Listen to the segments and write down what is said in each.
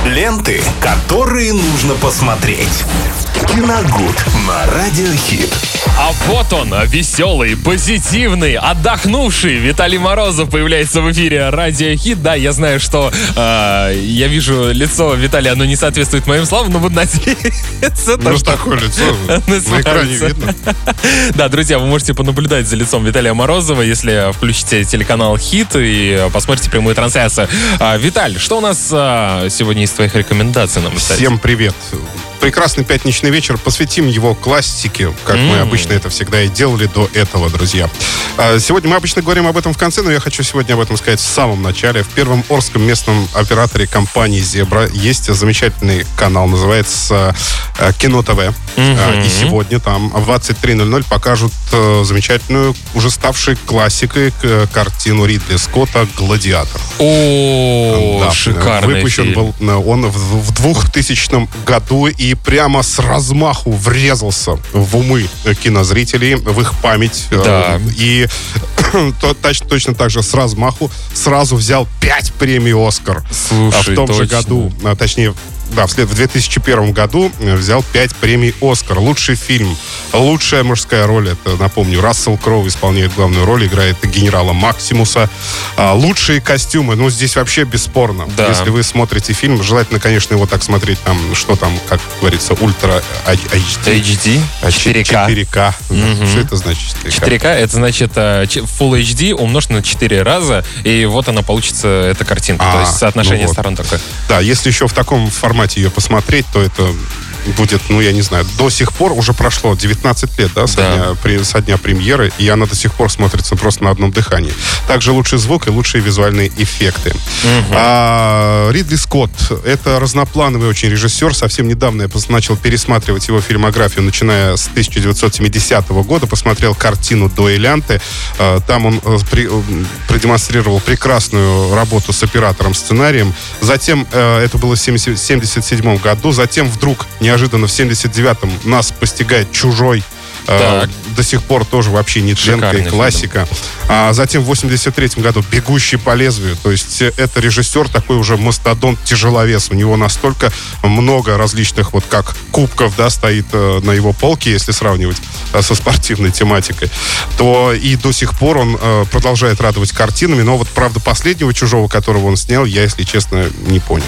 Ленты, которые нужно посмотреть. Киногуд на Радиохит. А вот он, веселый, позитивный, отдохнувший Виталий Морозов появляется в эфире Радиохит. Да, я знаю, что я вижу лицо Виталия, оно не соответствует моим словам, но вот надеяться... Ну, такое лицо на экране видно. Да, друзья, вы можете понаблюдать за лицом Виталия Морозова, если включите телеканал Хит и посмотрите прямую трансляцию. Виталь, что у нас сегодня из твоих рекомендаций нам оставить? Всем привет. Прекрасный пятничный вечер. Посвятим его классике, как мы обычно это всегда и делали до этого, друзья. Сегодня мы обычно говорим об этом в конце, но я хочу сегодня об этом сказать в самом начале. В Первом Орском местном операторе компании «Зебра» есть замечательный канал, называется Кино ТВ. И сегодня там в 23:00 покажут замечательную, уже ставшей классикой картину Ридли Скотта «Гладиатор». О, шикарный Выпущен фильм. был он в 2000 году и прямо с размаху врезался в умы кинозрителей, в их память. Да. И точно так же с размаху сразу взял 5 премий «Оскар». Слушай, в том же точно. году, точнее, да, в 2001 году взял 5 премий «Оскар». Лучший фильм, лучшая мужская роль, это, напомню, Рассел Кроу исполняет главную роль, играет генерала Максимуса. Лучшие костюмы, ну, здесь вообще бесспорно. Да. Если вы смотрите фильм, желательно, конечно, его так смотреть, там, что там, как говорится, ультра HD. 4К. 4К. Что это значит 4К? 4К, это значит Full HD умножить на 4 раза, и вот она получится, эта картинка. То есть соотношение ну вот. сторон такое. Да, если еще в таком формате ее посмотреть, то это будет, ну, я не знаю, до сих пор уже прошло 19 лет, да, со дня премьеры, и она до сих пор смотрится просто на одном дыхании. Также лучший звук и лучшие визуальные эффекты. Ридли Скотт — это разноплановый очень режиссер. Совсем недавно я начал пересматривать его фильмографию, начиная с 1970 года. Посмотрел картину «Дуэлянты». Там он продемонстрировал прекрасную работу с оператором, сценарием. Затем, это было в 1977 году, затем вдруг неожиданно в 79-м нас постигает «Чужой». До сих пор тоже вообще нетленка и классика. А затем в 83-м году «Бегущий по лезвию». То есть это режиссер такой уже мастодонт, тяжеловес. У него настолько много различных, вот как кубков, да, стоит на его полке, если сравнивать со спортивной тематикой. То и до сих пор он продолжает радовать картинами. Но вот, правда, последнего «Чужого», которого он снял, я, если честно, не понял.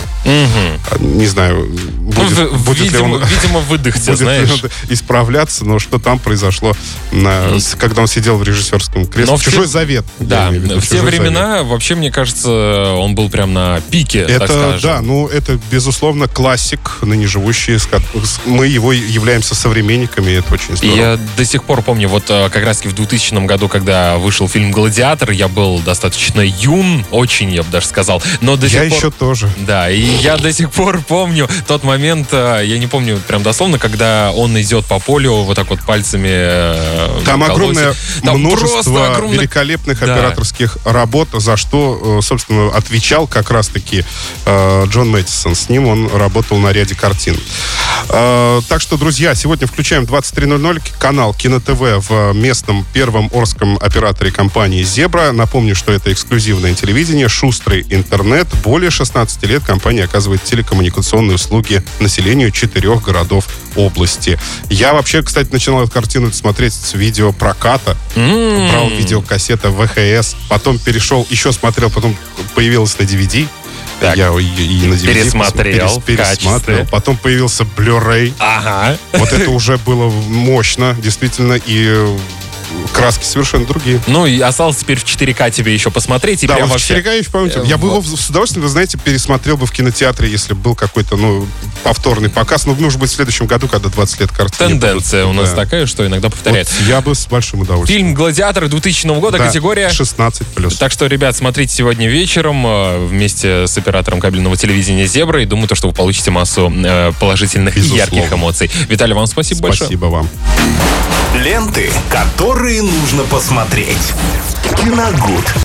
Не знаю, будет ли он... Видимо, выдохся, знаешь. Будет ли он исправляться, но что там произошло, когда он сидел в режиссерском кресле. «Чужой завет». Да, в те времена, вообще, мне кажется, он был прям на пике, так скажем. Да, ну, это, безусловно, классик, ныне живущий. Мы его являемся современниками, и это очень здорово. Я до сих пор помню, вот как раз-таки в 2000 году, когда вышел фильм «Гладиатор», я был достаточно юн, очень, я бы даже сказал. Но до сих пор... еще тоже. Да, и я до сих пор помню тот момент, я не помню прям дословно, когда он идет по полю вот так вот пальцами. Там огромное множество великолепных операторских работ, за что, собственно, отвечал как раз-таки Джон Мэттисон. С ним он работал на ряде картин. Так что, друзья, сегодня включаем 23:00 канал Кино ТВ в местном Первом Орском операторе компании «Зебра». Напомню, что это эксклюзивное телевидение, шустрый интернет. Более 16 лет компания оказывает телекоммуникационные услуги населению 4 городов области. Я вообще, кстати, начинал эту картину смотреть с видеопроката. Брал видеокассета ВХС. Потом перешел, еще смотрел, потом появилась на DVD. Так. Я и на DVD пересматривал. Потом появился Blu-ray. Ага. Вот это уже было мощно, действительно, и краски совершенно другие. Ну, и осталось теперь в 4К тебе еще посмотреть. И да, прям вот в вообще... 4К я еще помню. Я бы его с удовольствием, вы знаете, пересмотрел бы в кинотеатре, если был какой-то, повторный показ. Ну, может быть, в следующем году, когда 20 лет картины. Тенденция у нас такая, что иногда повторяется. Вот я бы с большим удовольствием. Фильм «Гладиатор» 2000 года, категория 16+. Так что, ребят, смотрите сегодня вечером вместе с оператором кабельного телевидения «Зебра», и думаю, что вы получите массу положительных и ярких эмоций. Виталий, вам спасибо большое. Спасибо вам. Ленты, которые нужно посмотреть. Киногуд.